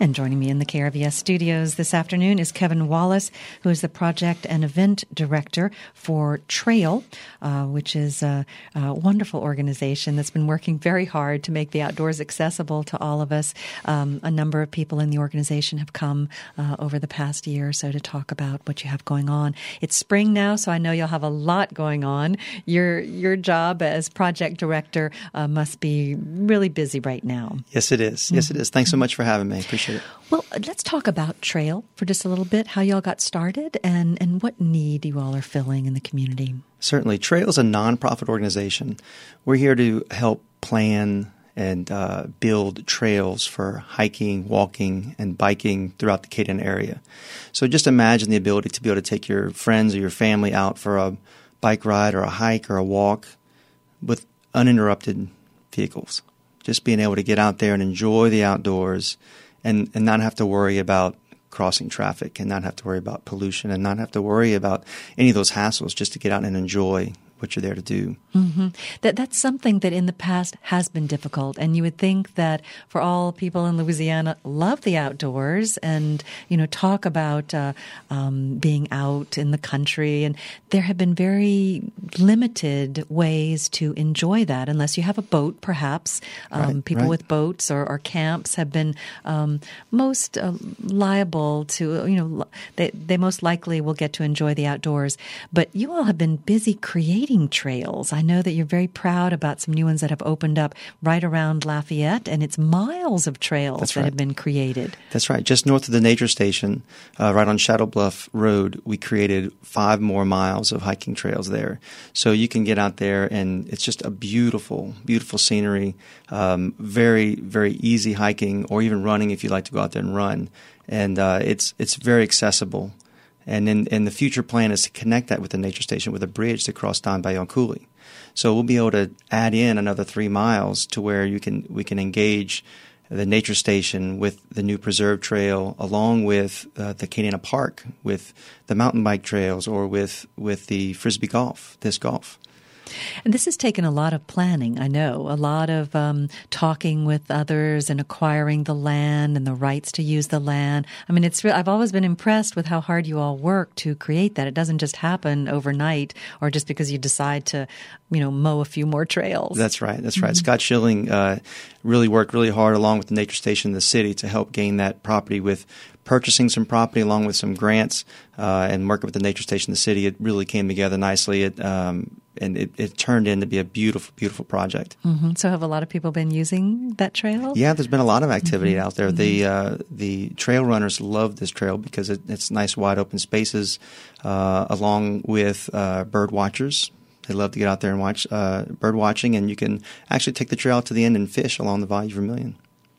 And joining me in the KRVS studios this afternoon is Kevin Wallace, who is the project and event director for Trail, which is a wonderful organization that's been working very hard to make the outdoors accessible to all of us. A number of people in the organization have come over the past year or so to talk about what you have going on. It's spring now, so I know you'll have a lot going on. Your job as project director must be really busy right now. Yes, it is. Yes, it is. Thanks so much for having me. Appreciate it. Well, let's talk about Trail for just a little bit, how y'all got started and what need you all are filling in the community. Certainly. Trail is a nonprofit organization. We're here to help plan and build trails for hiking, walking, and biking throughout the Katy area. So just imagine the ability to be able to take your friends or your family out for a bike ride or a hike or a walk with uninterrupted vehicles. Just being able to get out there and enjoy the outdoors and not have to worry about crossing traffic and not have to worry about pollution and not have to worry about any of those hassles, just to get out and enjoy what you're there to do. Mm-hmm. That's something that in the past has been difficult. And you would think that for all people in Louisiana love the outdoors and, talk about being out in the country. And there have been very limited ways to enjoy that unless you have a boat, perhaps. People with boats or camps have been most liable to, they most likely will get to enjoy the outdoors. But you all have been busy creating trails. I know that you're very proud about some new ones that have opened up right around Lafayette, and it's miles of trails that have been created. That's right. Just north of the nature station, right on Shadow Bluff Road, we created 5 more miles of hiking trails there. So you can get out there, and it's just a beautiful, beautiful scenery, very, very easy hiking or even running if you like to go out there and run. And it's very accessible. And then the future plan is to connect that with the nature station with a bridge to cross down Bayonne Coulee. So we'll be able to add in another 3 miles to where we can engage the nature station with the new preserve trail, along with the Kadena Park, with the mountain bike trails, or with the Frisbee golf, disc golf. And this has taken a lot of planning, I know, a lot of talking with others and acquiring the land and the rights to use the land. I mean, I've always been impressed with how hard you all work to create that. It doesn't just happen overnight or just because you decide to, mow a few more trails. That's right. That's right. Scott Schilling really worked really hard along with the nature station in the city to help gain that property with purchasing some property along with some grants and working with the nature station in the city. It really came together nicely. And it turned in to be a beautiful, beautiful project. Mm-hmm. So have a lot of people been using that trail? Yeah, there's been a lot of activity out there. The trail runners love this trail because it's nice, wide open spaces, along with bird watchers. They love to get out there and watch bird watching, and you can actually take the trail out to the end and fish along the Bayou Vermilion.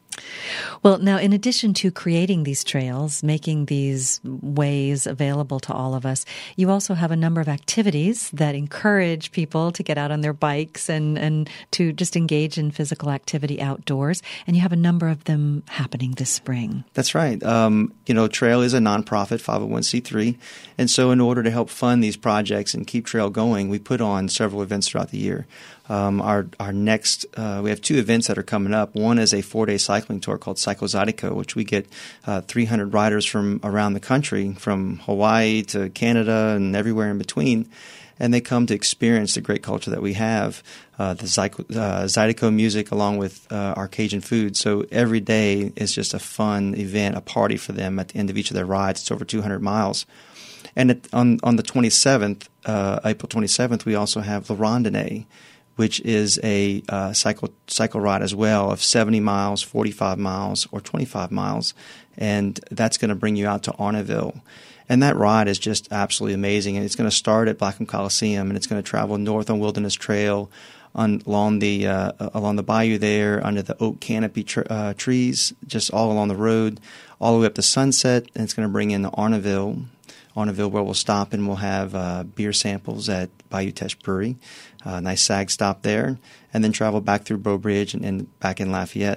Well, now, in addition to creating these trails, making these ways available to all of us, you also have a number of activities that encourage people to get out on their bikes and to just engage in physical activity outdoors. And you have a number of them happening this spring. That's right. Trail is a nonprofit 501c3. And so in order to help fund these projects and keep Trail going, we put on several events throughout the year. Our next, we have 2 events that are coming up. One is a 4-day cycling tour called Cycle Zydeco, which we get 300 riders from around the country, from Hawaii to Canada and everywhere in between. And they come to experience the great culture that we have, the Zydeco music along with our Cajun food. So every day is just a fun event, a party for them at the end of each of their rides. It's over 200 miles. And on the 27th, April 27th, we also have La Randonnée, which is a cycle ride as well of 70 miles, 45 miles, or 25 miles. And that's going to bring you out to Arnaville. And that ride is just absolutely amazing. And it's going to start at Blackham Coliseum, and it's going to travel north on Wilderness Trail along the bayou there, under the oak canopy trees, just all along the road, all the way up to Sunset. And it's going to bring in Arnaville, where we'll stop and we'll have beer samples at Bayou Teche Brewery, nice sag stop there, and then travel back through Breaux Bridge and back in Lafayette.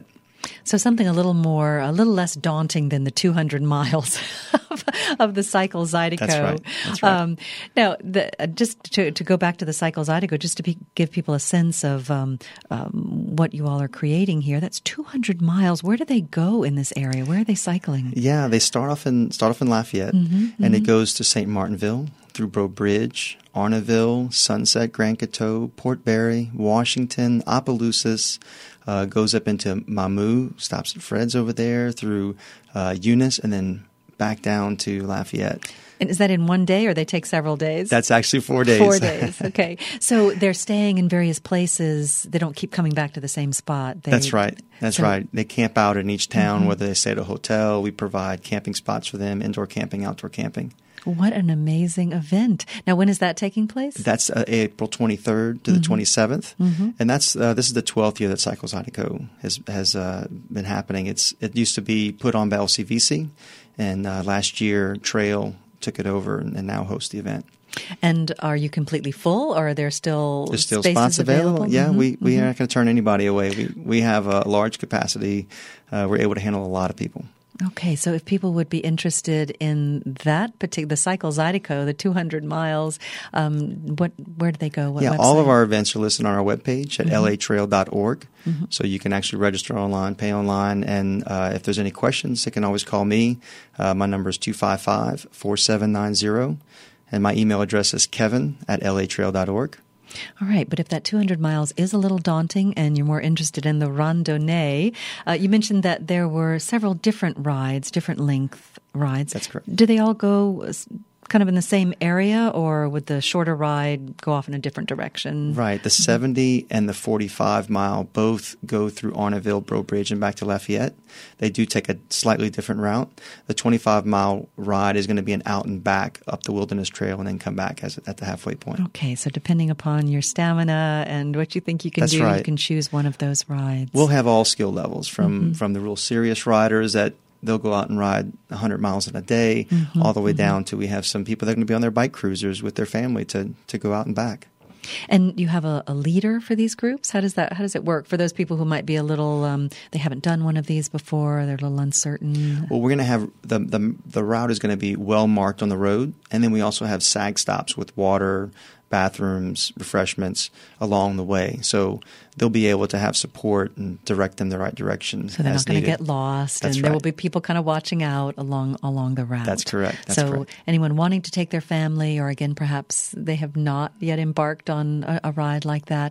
So something a little less daunting than the 200 miles of the Cycle Zydeco. That's right. That's right. Now, just to go back to the Cycle Zydeco, just to give people a sense of what you all are creating here, that's 200 miles. Where do they go in this area? Where are they cycling? Yeah, they start off in Lafayette, and it goes to St. Martinville, through Breaux Bridge, Arnaville, Sunset, Grand Coteau, Port Barre, Washington, Opelousas, goes up into Mamou, stops at Fred's over there, through Eunice, and then back down to Lafayette. And is that in one day, or they take several days? That's actually 4 days. 4 days, okay. So they're staying in various places. They don't keep coming back to the same spot. That's right. That's right. They camp out in each town, whether they stay at a hotel. We provide camping spots for them, indoor camping, outdoor camping. What an amazing event. Now, when is that taking place? That's April 23rd to the 27th. And that's this is the 12th year that Cycle Zydeco has been happening. It used to be put on by LCVC, and last year Trail took it over and now hosts the event. And are you completely full, or are there still There's still spaces spots available? Yeah, we are not going to turn anybody away. We have a large capacity. We're able to handle a lot of people. Okay, so if people would be interested in that particular, the Cycle Zydeco, the 200 miles, where do they go? What website? All of our events are listed on our webpage at latrail.org. So you can actually register online, pay online, and if there's any questions, they can always call me. My number is 255-4790, and my email address is kevin@latrail.org. All right, but if that 200 miles is a little daunting and you're more interested in the randonnée, you mentioned that there were several different rides, different length rides. That's correct. Do they all go kind of in the same area, or would the shorter ride go off in a different direction? Right. The 70 and the 45 mile both go through Arnaville, Breaux Bridge, and back to Lafayette. They do take a slightly different route. The 25-mile ride is going to be an out and back up the Wilderness Trail and then come back at the halfway point. Okay, so depending upon your stamina and what you think you can That's do, right. you can choose one of those rides. We'll have all skill levels from the real serious riders that they'll go out and ride 100 miles in a day, all the way down to we have some people that are going to be on their bike cruisers with their family to go out and back. And you have a leader for these groups? How does it work for those people who might be a little, they haven't done one of these before, they're a little uncertain? Well, we're going to have the route is going to be well marked on the road, and then we also have SAG stops with water, bathrooms, refreshments along the way. So they'll be able to have support and direct them the right direction. So they're not going to get lost. That's and there will be people kind of watching out along the route. That's correct. So anyone wanting to take their family, or again, perhaps they have not yet embarked on a ride like that,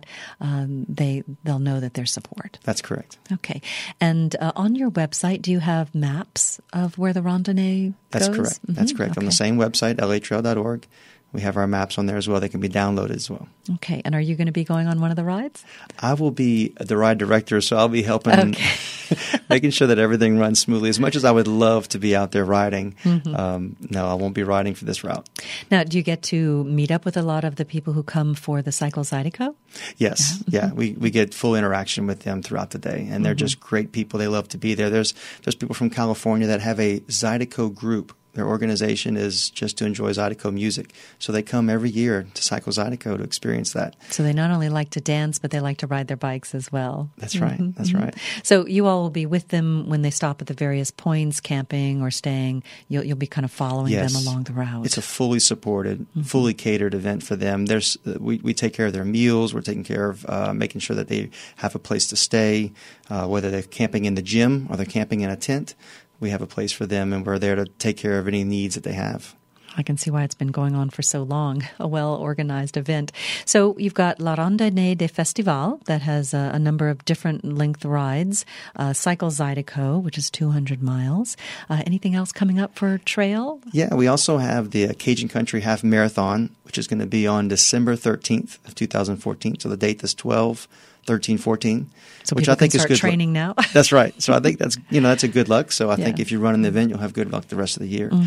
they'll know that there's support. That's correct. Okay. And on your website, do you have maps of where the randonnée That's goes? correct. That's correct. Okay. On the same website, latrail.org. We have our maps on there as well. They can be downloaded as well. Okay. And are you going to be going on one of the rides? I will be the ride director, so I'll be helping, making sure that everything runs smoothly. As much as I would love to be out there riding, no, I won't be riding for this route. Now, do you get to meet up with a lot of the people who come for the Cycle Zydeco? Yes. Yeah. We get full interaction with them throughout the day, and they're just great people. They love to be there. There's people from California that have a Zydeco group. Their organization is just to enjoy Zydeco music. So they come every year to Cycle Zydeco to experience that. So they not only like to dance, but they like to ride their bikes as well. That's right. That's right. So you all will be with them when they stop at the various points, camping or staying. You'll be kind of following them along the route. It's a fully supported, fully catered event for them. We take care of their meals. We're taking care of making sure that they have a place to stay, whether they're camping in the gym or they're camping in a tent. We have a place for them, and we're there to take care of any needs that they have. I can see why it's been going on for so long, a well-organized event. So you've got La Randonnée des Festivals that has a number of different length rides, Cycle Zydeco, which is 200 miles. Anything else coming up for trail? Yeah, we also have the Cajun Country Half Marathon, which is going to be on December 13th of 2014. So the date is 12/13/14. So which people I think can is start good training now. That's right. So I think that's a good luck. So I think if you run an event, you'll have good luck the rest of the year.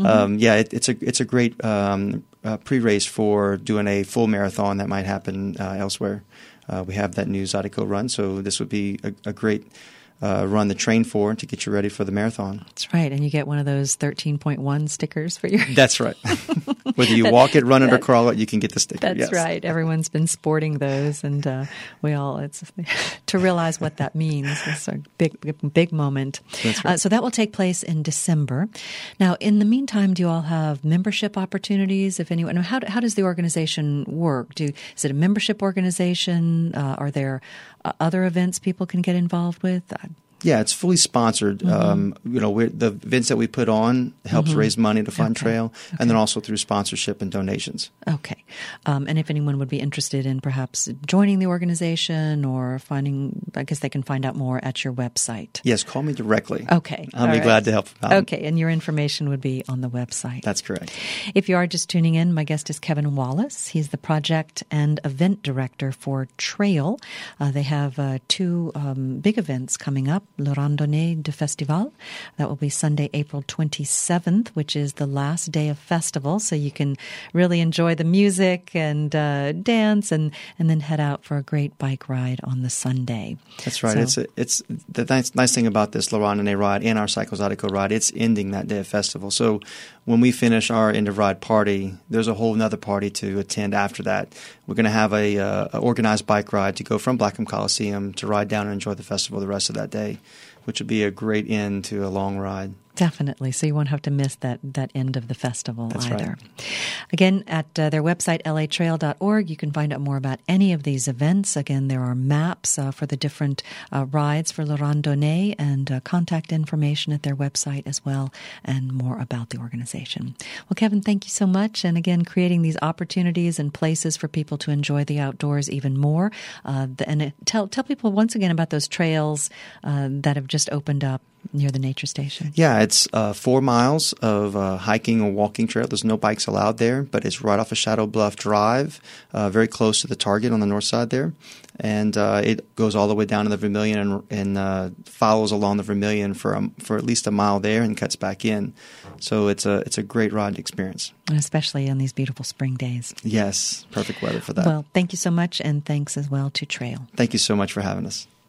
It's a great pre-race for doing a full marathon that might happen elsewhere. We have that new Zydeco run, so this would be a great run to train for to get you ready for the marathon. That's right, and you get one of those 13.1 stickers for your. That's right. Whether you walk it, run it, or crawl it, you can get the sticker. That's yes. right. Everyone's been sporting those, and it's to realize what that means. It's a big moment. That's right. So that will take place in December. Now, in the meantime, do you all have membership opportunities? If anyone, how does the organization work? Is it a membership organization? Are there other events people can get involved with? Yeah, it's fully sponsored. Mm-hmm. The events that we put on helps raise money to fund Trail, and then also through sponsorship and donations. Okay. And if anyone would be interested in perhaps joining the organization or I guess they can find out more at your website. Yes, call me directly. Okay. I'll be glad to help out. Okay, and your information would be on the website. That's correct. If you are just tuning in, my guest is Kevin Wallace. He's the project and event director for Trail. They have two big events coming up. Le Randonnée du Festival. That will be Sunday, April 27th, which is the last day of festival. So you can really enjoy the music and dance and then head out for a great bike ride on the Sunday. That's right. So, it's the nice thing about this Le Randonnée ride and our Cycles Zydeco ride, it's ending that day of festival. So when we finish our end of ride party, there's a whole nother party to attend after that. We're going to have a organized bike ride to go from Blackham Coliseum to ride down and enjoy the festival the rest of that day, which would be a great end to a long ride. Definitely. So you won't have to miss that end of the festival That's either. Right. Again, at their website, latrail.org, you can find out more about any of these events. Again, there are maps for the different rides for Le Randonnée and contact information at their website as well, and more about the organization. Well, Kevin, thank you so much. And again, creating these opportunities and places for people to enjoy the outdoors even more. Tell people once again about those trails that have just opened up near the nature station. Yeah, it's 4 miles of hiking or walking trail. There's no bikes allowed there, but it's right off of Shadow Bluff Drive, very close to the Target on the north side there. And it goes all the way down to the Vermilion and follows along the Vermilion for at least a mile there and cuts back in. So it's a great ride experience. And especially on these beautiful spring days. Yes, perfect weather for that. Well, thank you so much, and thanks as well to Trail. Thank you so much for having us.